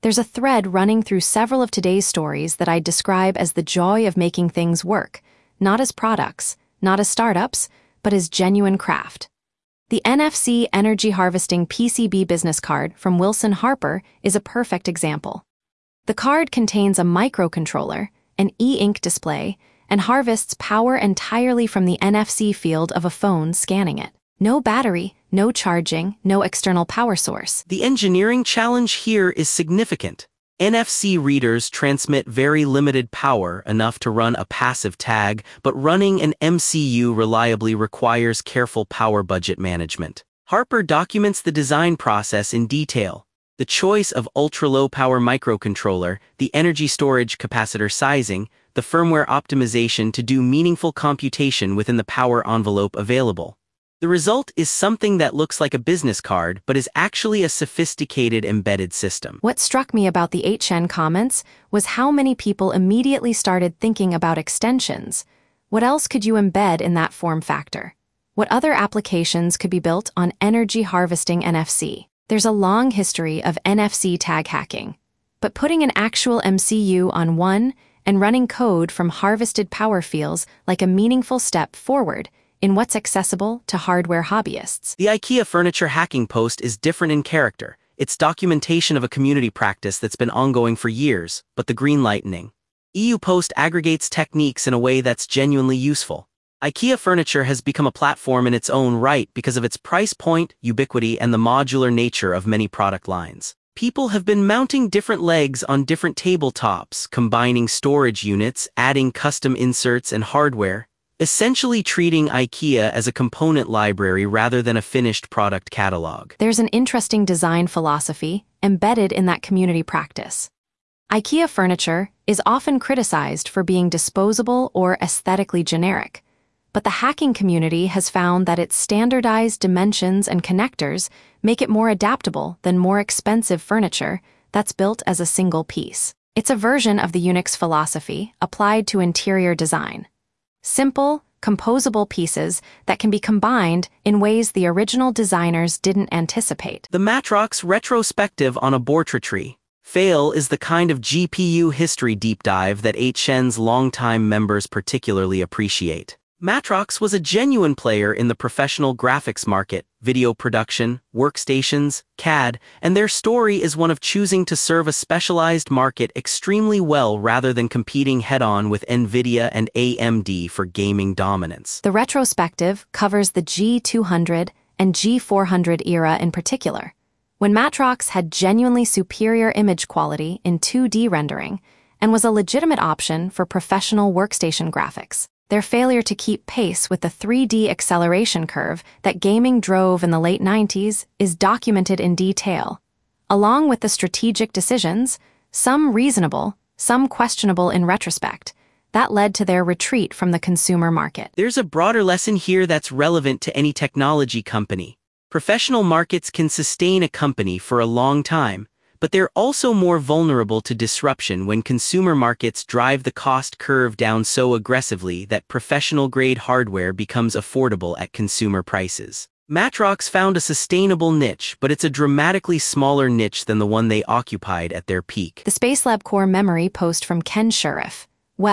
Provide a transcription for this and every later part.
There's a thread running through several of today's stories that I'd describe as the joy of making things work, not as products, not as startups, but as genuine craft. The NFC Energy Harvesting PCB business card from Wilson Harper is a perfect example. The card contains a microcontroller, an e-ink display, and harvests power entirely from the NFC field of a phone scanning it. No battery, no charging, no external power source. The engineering challenge here is significant. NFC readers transmit very limited power, enough to run a passive tag, but running an MCU reliably requires careful power budget management. Harper documents the design process in detail. The choice of ultra-low power microcontroller, the energy storage capacitor sizing, the firmware optimization to do meaningful computation within the power envelope available. The result is something that looks like a business card but is actually a sophisticated embedded system. What struck me about the HN comments was how many people immediately started thinking about extensions. What else could you embed in that form factor? What other applications could be built on energy harvesting NFC? There's a long history of NFC tag hacking, but putting an actual MCU on one and running code from harvested power feels like a meaningful step forward in what's accessible to hardware hobbyists. The IKEA furniture hacking post is different in character. It's documentation of a community practice that's been ongoing for years, but the green lightning. EU post aggregates techniques in a way that's genuinely useful. IKEA furniture has become a platform in its own right because of its price point, ubiquity, and the modular nature of many product lines. People have been mounting different legs on different tabletops, combining storage units, adding custom inserts and hardware, essentially treating IKEA as a component library rather than a finished product catalog. There's an interesting design philosophy embedded in that community practice. IKEA furniture is often criticized for being disposable or aesthetically generic, but the hacking community has found that its standardized dimensions and connectors make it more adaptable than more expensive furniture that's built as a single piece. It's a version of the Unix philosophy applied to interior design. Simple, composable pieces that can be combined in ways the original designers didn't anticipate. The Matrox retrospective on a Bortra-tree. Fail is the kind of GPU history deep dive that HN's longtime members particularly appreciate. Matrox was a genuine player in the professional graphics market, video production, workstations, CAD, and their story is one of choosing to serve a specialized market extremely well rather than competing head-on with NVIDIA and AMD for gaming dominance. The retrospective covers the G200 and G400 era in particular, when Matrox had genuinely superior image quality in 2D rendering and was a legitimate option for professional workstation graphics. Their failure to keep pace with the 3D acceleration curve that gaming drove in the late 90s is documented in detail, along with the strategic decisions, some reasonable, some questionable in retrospect, that led to their retreat from the consumer market. There's a broader lesson here that's relevant to any technology company. Professional markets can sustain a company for a long time, but they're also more vulnerable to disruption when consumer markets drive the cost curve down so aggressively that professional-grade hardware becomes affordable at consumer prices. Matrox found a sustainable niche, but it's a dramatically smaller niche than the one they occupied at their peak. The Spacelab Core Memory post from Ken Sheriff,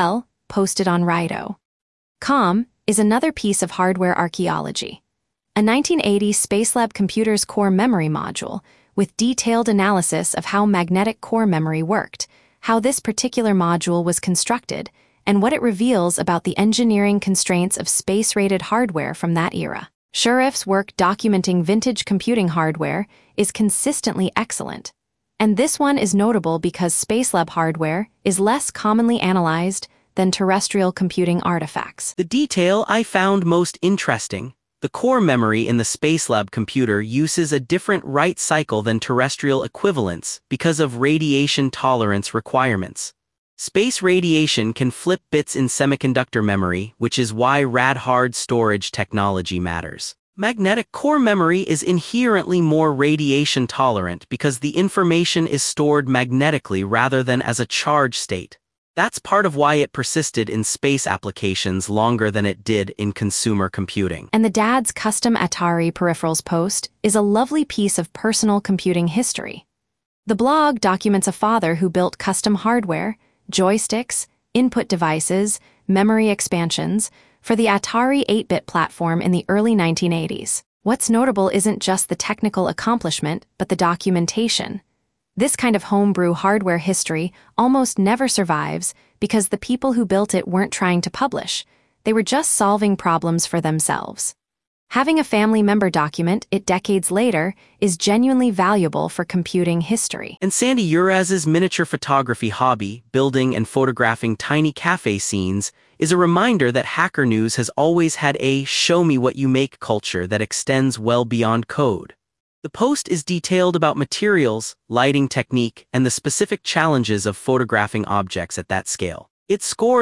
posted on Rido.com, is another piece of hardware archaeology. A 1980 Spacelab Computers core memory module with detailed analysis of how magnetic core memory worked, how this particular module was constructed, and what it reveals about the engineering constraints of space-rated hardware from that era. Sheriff's work documenting vintage computing hardware is consistently excellent, and this one is notable because Spacelab hardware is less commonly analyzed than terrestrial computing artifacts. The detail I found most interesting: the core memory in the Spacelab computer uses a different write cycle than terrestrial equivalents because of radiation tolerance requirements. Space radiation can flip bits in semiconductor memory, which is why rad-hard storage technology matters. Magnetic core memory is inherently more radiation tolerant because the information is stored magnetically rather than as a charge state. That's part of why it persisted in space applications longer than it did in consumer computing. And the Dad's Custom Atari Peripherals post is a lovely piece of personal computing history. The blog documents a father who built custom hardware, joysticks, input devices, memory expansions, for the Atari 8-bit platform in the early 1980s. What's notable isn't just the technical accomplishment, but the documentation. This kind of homebrew hardware history almost never survives because the people who built it weren't trying to publish. They were just solving problems for themselves. Having a family member document it decades later is genuinely valuable for computing history. And Sandy Uraz's miniature photography hobby, building and photographing tiny cafe scenes, is a reminder that Hacker News has always had a show-me-what-you-make culture that extends well beyond code. The post is detailed about materials, lighting technique, and the specific challenges of photographing objects at that scale. It scored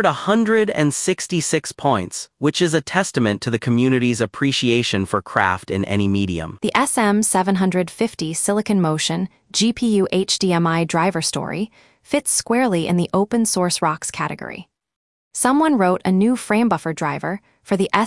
166 points, which is a testament to the community's appreciation for craft in any medium. The SM750 Silicon Motion GPU HDMI driver story fits squarely in the open source rocks category. Someone wrote a new frame buffer driver for the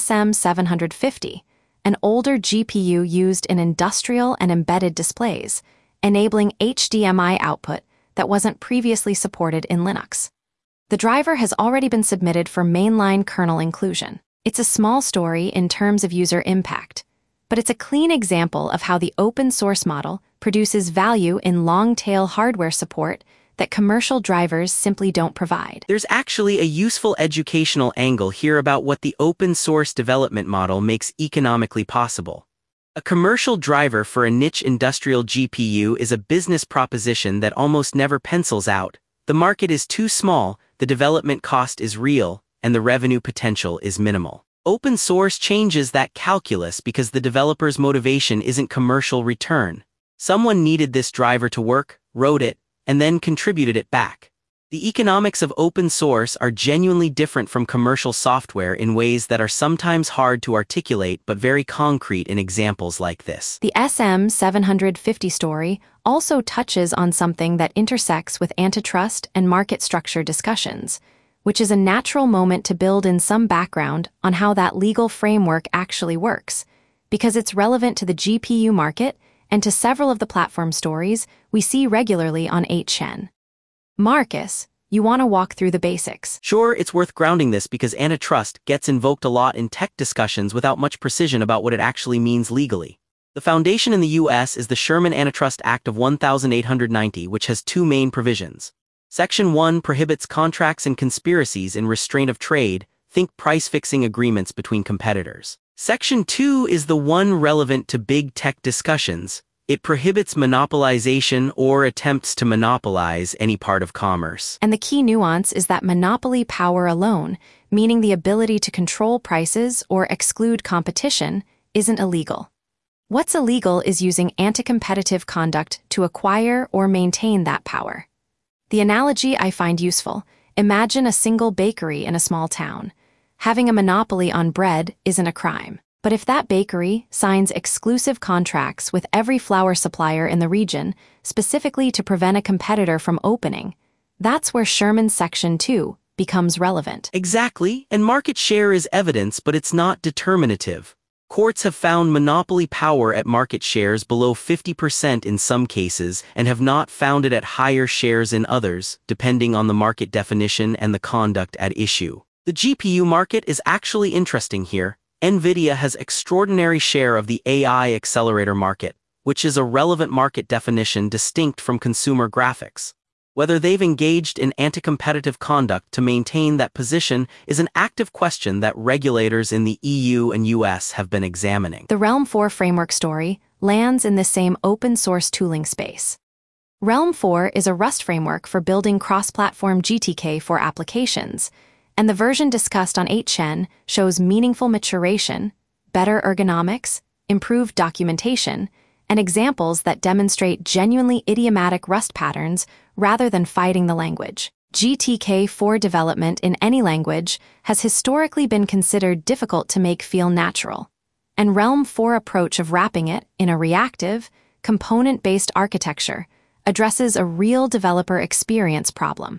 SM750, an older GPU used in industrial and embedded displays, enabling HDMI output that wasn't previously supported in Linux. The driver has already been submitted for mainline kernel inclusion. It's a small story in terms of user impact, but it's a clean example of how the open source model produces value in long-tail hardware support that commercial drivers simply don't provide. There's actually a useful educational angle here about what the open source development model makes economically possible. A commercial driver for a niche industrial GPU is a business proposition that almost never pencils out. The market is too small, the development cost is real, and the revenue potential is minimal. Open source changes that calculus because the developer's motivation isn't commercial return. Someone needed this driver to work, wrote it, and then contributed it back. The economics of open source are genuinely different from commercial software in ways that are sometimes hard to articulate but very concrete in examples like this. The SM750 story also touches on something that intersects with antitrust and market structure discussions, which is a natural moment to build in some background on how that legal framework actually works, because it's relevant to the GPU market and to several of the platform stories we see regularly on 8chan. Marcus, you want to walk through the basics. Sure, it's worth grounding this because antitrust gets invoked a lot in tech discussions without much precision about what it actually means legally. The foundation in the U.S. is the Sherman Antitrust Act of 1890, which has two main provisions. Section 1 prohibits contracts and conspiracies in restraint of trade, think price-fixing agreements between competitors. Section 2 is the one relevant to big tech discussions. It prohibits monopolization or attempts to monopolize any part of commerce. And the key nuance is that monopoly power alone, meaning the ability to control prices or exclude competition, isn't illegal. What's illegal is using anti-competitive conduct to acquire or maintain that power. The analogy I find useful: imagine a single bakery in a small town. Having a monopoly on bread isn't a crime. But if that bakery signs exclusive contracts with every flour supplier in the region, specifically to prevent a competitor from opening, that's where Sherman Section 2 becomes relevant. Exactly, and market share is evidence, but it's not determinative. Courts have found monopoly power at market shares below 50% in some cases and have not found it at higher shares in others, depending on the market definition and the conduct at issue. The GPU market is actually interesting here. NVIDIA has extraordinary share of the AI accelerator market, which is a relevant market definition distinct from consumer graphics. Whether they've engaged in anti-competitive conduct to maintain that position is an active question that regulators in the EU and US have been examining. The Realm 4 framework story lands in the same open-source tooling space. Realm 4 is a Rust framework for building cross-platform GTK for applications, and the version discussed on 8chan shows meaningful maturation, better ergonomics, improved documentation, and examples that demonstrate genuinely idiomatic Rust patterns rather than fighting the language. GTK4 development in any language has historically been considered difficult to make feel natural, and Realm 4 approach of wrapping it in a reactive, component-based architecture addresses a real developer experience problem.